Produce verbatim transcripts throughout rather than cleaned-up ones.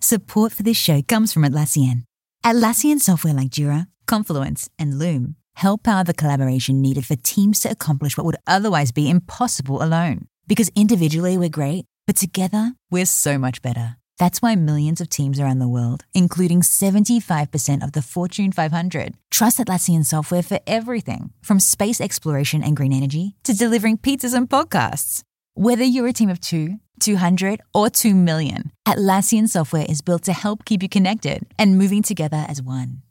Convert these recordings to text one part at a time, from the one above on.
Support for this show comes from Atlassian. Atlassian software like Jira, Confluence, and Loom help power the collaboration needed for teams to accomplish what would otherwise be impossible alone. Because individually we're great, but together we're so much better. That's why millions of teams around the world, including seventy-five percent of the Fortune five hundred, trust Atlassian software for everything from space exploration and green energy to delivering pizzas and podcasts. Whether you're a team of two, two hundred, or two million, Atlassian software is built to help keep you connected and moving together as one.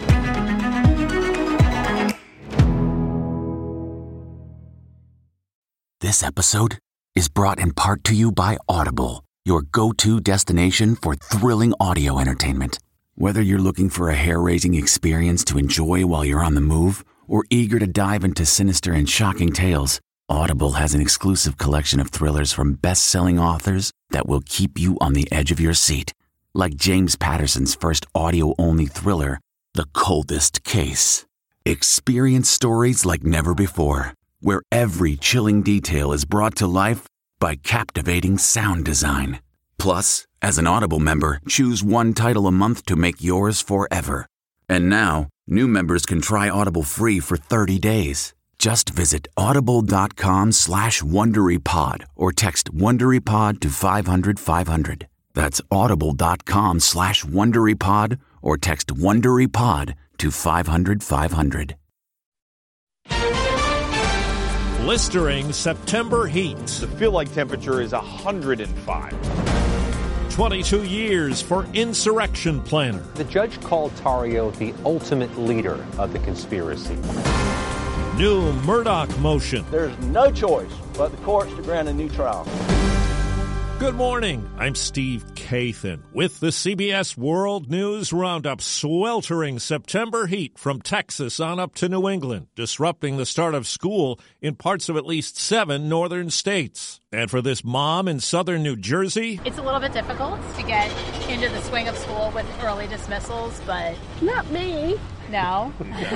This episode is brought in part to you by Audible, your go-to destination for thrilling audio entertainment. Whether you're looking for a hair-raising experience to enjoy while you're on the move or eager to dive into sinister and shocking tales, Audible has an exclusive collection of thrillers from best-selling authors that will keep you on the edge of your seat. Like James Patterson's first audio-only thriller, The Coldest Case. Experience stories like never before, where every chilling detail is brought to life by captivating sound design. Plus, as an Audible member, choose one title a month to make yours forever. And now, new members can try Audible free for thirty days. Just visit audible.com slash WonderyPod or text WonderyPod to five hundred five hundred. That's audible.com slash WonderyPod or text WonderyPod to five hundred five hundred. Blistering September heat. The feel-like temperature is one hundred five. twenty-two years for insurrection planner. The judge called Tarrio the ultimate leader of the conspiracy. New Murdoch motion. There's no choice but the courts to grant a new trial. Good morning. I'm Steve Kathan with the C B S World News Roundup. Sweltering September heat from Texas on up to New England, disrupting the start of school in parts of at least seven northern states. And for this mom in southern New Jersey, it's a little bit difficult to get into the swing of school with early dismissals, but not me. No.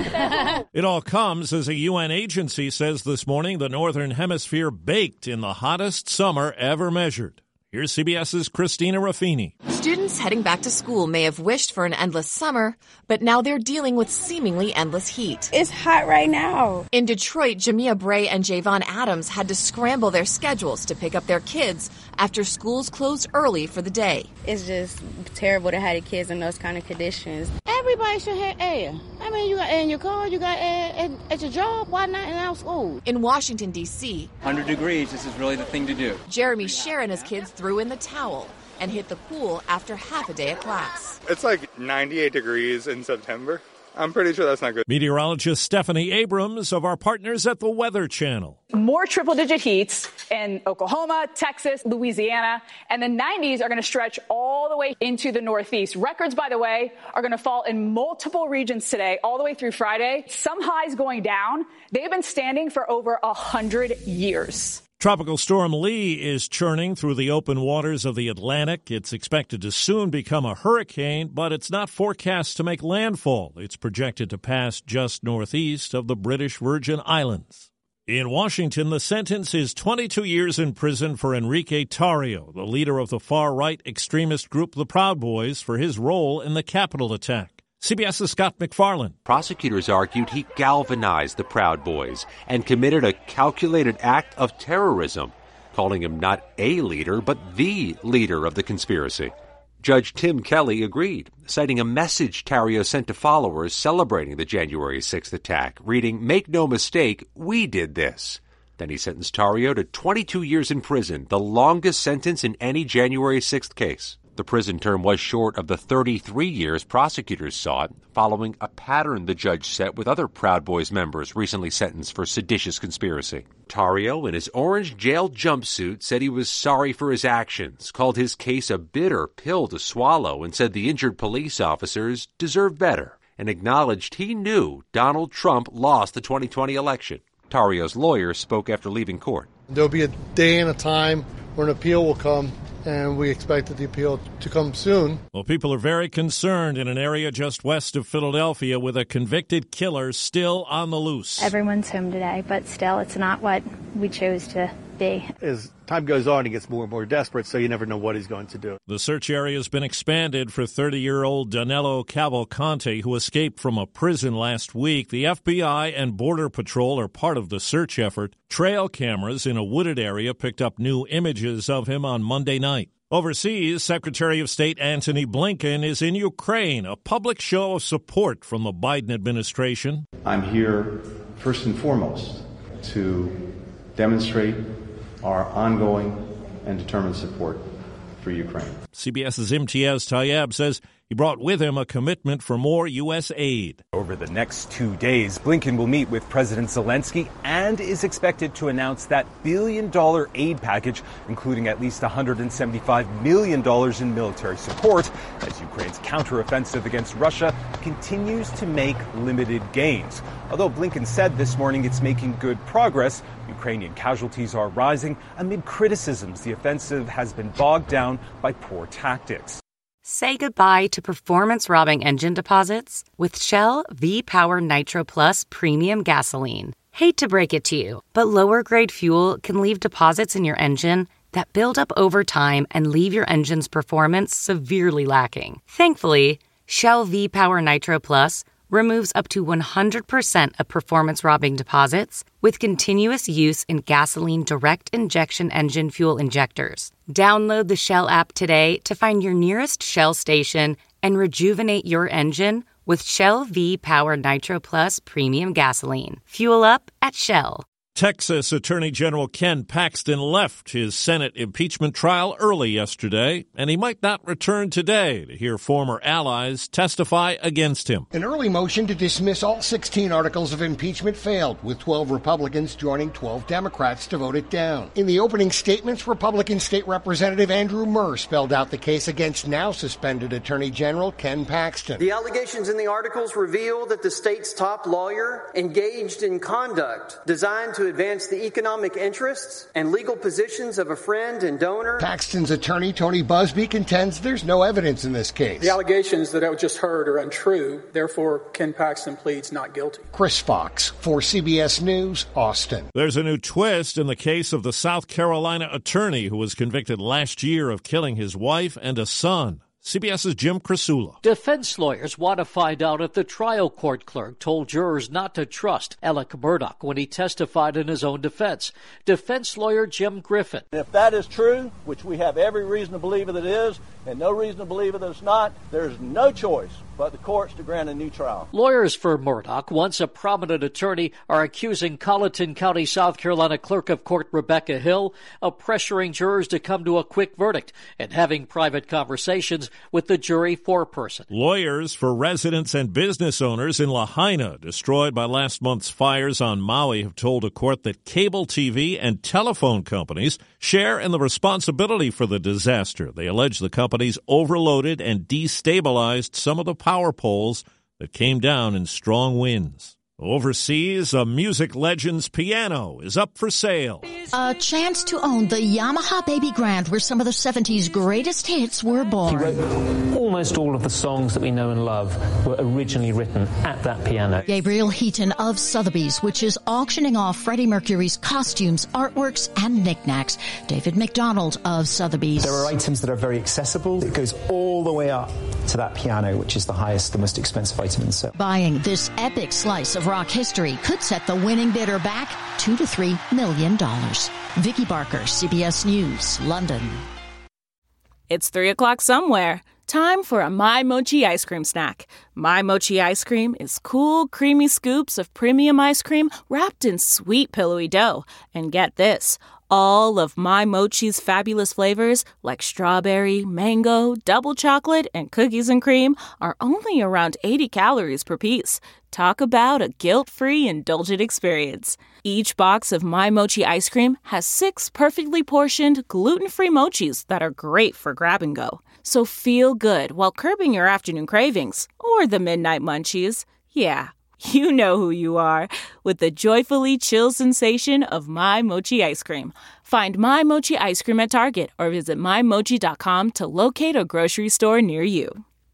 It all comes as a U N agency says this morning the Northern Hemisphere baked in the hottest summer ever measured. Here's CBS's Christina Ruffini. Students heading back to school may have wished for an endless summer, but now they're dealing with seemingly endless heat. It's hot right now. In Detroit, Jamia Bray and Javon Adams had to scramble their schedules to pick up their kids after schools closed early for the day. It's just terrible to have the kids in those kind of conditions. Everybody should have air. I mean, you got air in your car, you got air at, at your job. Why not in our school? In Washington, D C, one hundred degrees, this is really the thing to do. Jeremy Scher and his kids threw in the towel and hit the pool after half a day of class. It's like ninety-eight degrees in September. I'm pretty sure that's not good. Meteorologist Stephanie Abrams of our partners at the Weather Channel. More triple-digit heats in Oklahoma, Texas, Louisiana, and the nineties are going to stretch all the way into the Northeast. Records, by the way, are going to fall in multiple regions today, all the way through Friday. Some highs going down. They've been standing for over one hundred years. Tropical Storm Lee is churning through the open waters of the Atlantic. It's expected to soon become a hurricane, but it's not forecast to make landfall. It's projected to pass just northeast of the British Virgin Islands. In Washington, the sentence is twenty-two years in prison for Enrique Tarrio, the leader of the far-right extremist group the Proud Boys, for his role in the Capitol attack. CBS's Scott McFarland. Prosecutors argued he galvanized the Proud Boys and committed a calculated act of terrorism, calling him not a leader, but the leader of the conspiracy. Judge Tim Kelly agreed, citing a message Tarrio sent to followers celebrating the January sixth attack, reading, "Make no mistake, we did this." Then he sentenced Tarrio to twenty-two years in prison, the longest sentence in any January sixth case. The prison term was short of the thirty-three years prosecutors sought, following a pattern the judge set with other Proud Boys members recently sentenced for seditious conspiracy. Tarrio, in his orange jail jumpsuit, said he was sorry for his actions, called his case a bitter pill to swallow, and said the injured police officers deserved better, and acknowledged he knew Donald Trump lost the twenty twenty election. Tarrio's lawyer spoke after leaving court. There'll be a day and a time where an appeal will come, and we expected the appeal to come soon. Well, people are very concerned in an area just west of Philadelphia with a convicted killer still on the loose. Everyone's home today, but still, it's not what we chose to be. As time goes on, he gets more and more desperate, so you never know what he's going to do. The search area has been expanded for thirty-year-old Danilo Cavalcante, who escaped from a prison last week. The F B I and Border Patrol are part of the search effort. Trail cameras in a wooded area picked up new images of him on Monday night. Overseas, Secretary of State Antony Blinken is in Ukraine, a public show of support from the Biden administration. I'm here, first and foremost, to demonstrate our ongoing and determined support for Ukraine. CBS's Imtiaz Tayeb says he brought with him a commitment for more U S aid. Over the next two days, Blinken will meet with President Zelensky and is expected to announce that billion-dollar aid package, including at least one hundred seventy-five million dollars in military support, as Ukraine's counteroffensive against Russia continues to make limited gains. Although Blinken said this morning it's making good progress, Ukrainian casualties are rising amid criticisms the offensive has been bogged down by poor tactics. Say goodbye to performance-robbing engine deposits with Shell V-Power Nitro Plus Premium Gasoline. Hate to break it to you, but lower-grade fuel can leave deposits in your engine that build up over time and leave your engine's performance severely lacking. Thankfully, Shell V-Power Nitro Plus removes up to one hundred percent of performance-robbing deposits with continuous use in gasoline direct injection engine fuel injectors. Download the Shell app today to find your nearest Shell station and rejuvenate your engine with Shell V-Power Nitro Plus Premium Gasoline. Fuel up at Shell. Texas Attorney General Ken Paxton left his Senate impeachment trial early yesterday, and he might not return today to hear former allies testify against him. An early motion to dismiss all sixteen articles of impeachment failed, with twelve Republicans joining twelve Democrats to vote it down. In the opening statements, Republican State Representative Andrew Murr spelled out the case against now suspended Attorney General Ken Paxton. The allegations in the articles reveal that the state's top lawyer engaged in conduct designed to advance the economic interests and legal positions of a friend and donor. Paxton's attorney, Tony Busby, contends there's no evidence in this case. The allegations that I just heard are untrue. Therefore, Ken Paxton pleads not guilty. Chris Fox for C B S News, Austin. There's a new twist in the case of the South Carolina attorney who was convicted last year of killing his wife and a son. CBS's Jim Krasula. Defense lawyers want to find out if the trial court clerk told jurors not to trust Alec Murdaugh when he testified in his own defense. Defense lawyer Jim Griffin. If that is true, which we have every reason to believe that it is, and no reason to believe that it's not, there's no choice but the courts to grant a new trial. Lawyers for Murdaugh, once a prominent attorney, are accusing Colleton County, South Carolina Clerk of Court Rebecca Hill of pressuring jurors to come to a quick verdict and having private conversations with the jury foreperson. Lawyers for residents and business owners in Lahaina, destroyed by last month's fires on Maui, have told a court that cable T V and telephone companies share in the responsibility for the disaster. They allege the companies overloaded and destabilized some of the power poles that came down in strong winds. Overseas, a music legend's piano is up for sale. A chance to own the Yamaha Baby Grand, where some of the seventies greatest hits were born. He wrote almost all of the songs that we know and love were originally written at that piano. Gabriel Heaton of Sotheby's, which is auctioning off Freddie Mercury's costumes, artworks, and knickknacks. David McDonald of Sotheby's. There are items that are very accessible. It goes all the way up to that piano, which is the highest, the most expensive item in the set. Buying this epic slice of rock history could set the winning bidder back two to three million dollars. Vicky Barker, C B S News, London. It's three o'clock somewhere. Time for a My Mochi ice cream snack. My Mochi ice cream is cool, creamy scoops of premium ice cream wrapped in sweet, pillowy dough. And get this, all of My Mochi's fabulous flavors, like strawberry, mango, double chocolate, and cookies and cream, are only around eighty calories per piece. Talk about a guilt-free, indulgent experience. Each box of My Mochi ice cream has six perfectly portioned, gluten-free mochis that are great for grab and go. So feel good while curbing your afternoon cravings or the midnight munchies. Yeah, you know who you are with the joyfully chill sensation of My Mochi ice cream. Find My Mochi ice cream at Target or visit my mochi dot com to locate a grocery store near you.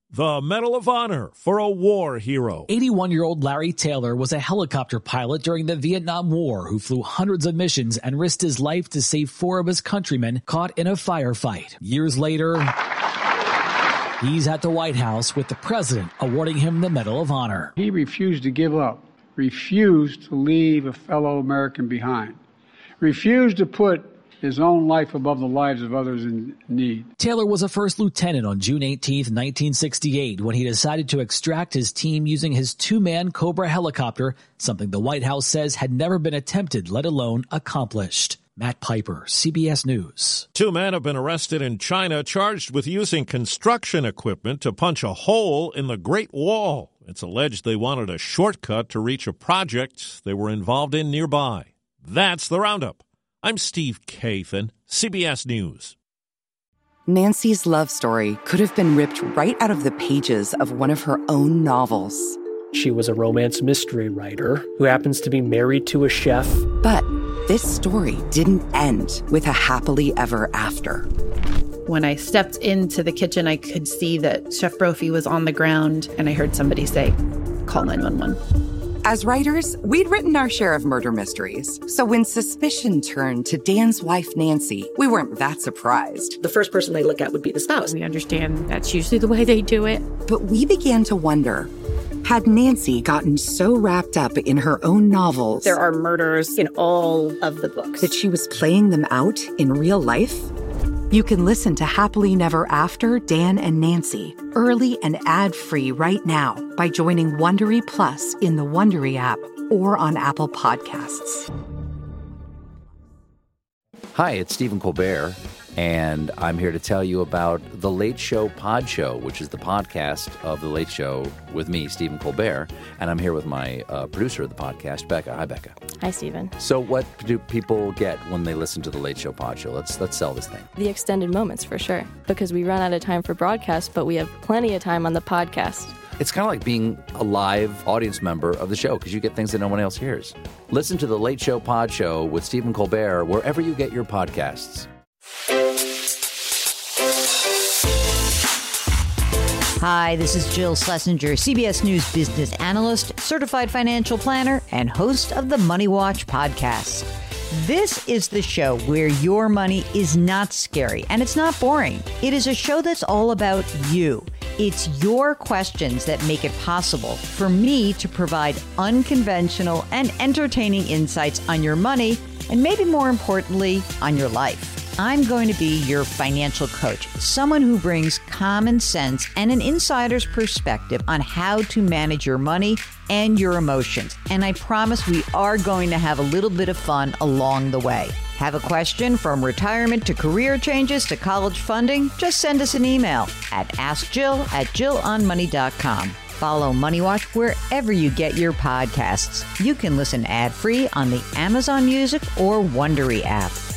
The Medal of Honor for a war hero. eighty-one-year-old Larry Taylor was a helicopter pilot during the Vietnam War who flew hundreds of missions and risked his life to save four of his countrymen caught in a firefight. Years later, he's at the White House with the president awarding him the Medal of Honor. He refused to give up, refused to leave a fellow American behind, refused to put his own life above the lives of others in need. Taylor was a first lieutenant on June eighteenth, nineteen sixty-eight, when he decided to extract his team using his two-man Cobra helicopter, something the White House says had never been attempted, let alone accomplished. Matt Piper, C B S News. Two men have been arrested in China charged with using construction equipment to punch a hole in the Great Wall. It's alleged they wanted a shortcut to reach a project they were involved in nearby. That's the Roundup. I'm Steve Kathan, C B S News. Nancy's love story could have been ripped right out of the pages of one of her own novels. She was a romance mystery writer who happens to be married to a chef. But this story didn't end with a happily ever after. When I stepped into the kitchen, I could see that Chef Brophy was on the ground, and I heard somebody say, "Call nine one one." As writers, we'd written our share of murder mysteries. So when suspicion turned to Dan's wife, Nancy, we weren't that surprised. The first person they look at would be the spouse. We understand that's usually the way they do it. But we began to wonder, had Nancy gotten so wrapped up in her own novels... There are murders in all of the books. ...that she was playing them out in real life? You can listen to Happily Never After, Dan and Nancy, early and ad-free right now by joining Wondery Plus in the Wondery app or on Apple Podcasts. Hi, it's Stephen Colbert, and I'm here to tell you about The Late Show Pod Show, which is the podcast of The Late Show with me, Stephen Colbert, and I'm here with my uh, producer of the podcast, Becca. Hi, Becca. Hi, Stephen. So what do people get when they listen to The Late Show Pod Show? Let's let's sell this thing. The extended moments, for sure, because we run out of time for broadcast, but we have plenty of time on the podcast. It's kind of like being a live audience member of the show because you get things that no one else hears. Listen to The Late Show Pod Show with Stephen Colbert wherever you get your podcasts. Hi, this is Jill Schlesinger, C B S News business analyst, certified financial planner, and host of the Money Watch podcast. This is the show where your money is not scary and it's not boring. It is a show that's all about you. It's your questions that make it possible for me to provide unconventional and entertaining insights on your money and maybe more importantly, on your life. I'm going to be your financial coach, someone who brings common sense and an insider's perspective on how to manage your money and your emotions. And I promise we are going to have a little bit of fun along the way. Have a question from retirement to career changes to college funding? Just send us an email at ask jill at jill on money dot com. Follow Money Watch wherever you get your podcasts. You can listen ad-free on the Amazon Music or Wondery app.